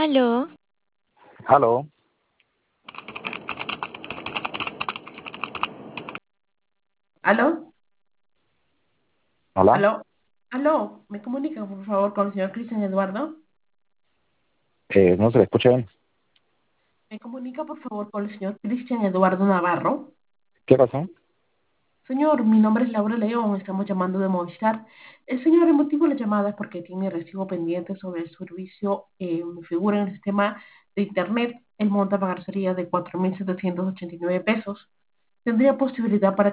Aló, Aló, ¿Aló? hola. ¿Aló? ¿Aló? ¿Me comunica, por favor, con el señor Cristian Eduardo? No se le escucha bien. ¿Me comunica, por favor, con el señor Cristian Eduardo Navarro? ¿Qué pasó? Señor, mi nombre es Laura León, estamos llamando de Movistar. El señor, el motivo de la llamada es porque tiene recibo pendiente sobre el servicio, me figura en el sistema de Internet, el monto a pagar sería de 4.789 pesos. ¿Tendría posibilidad para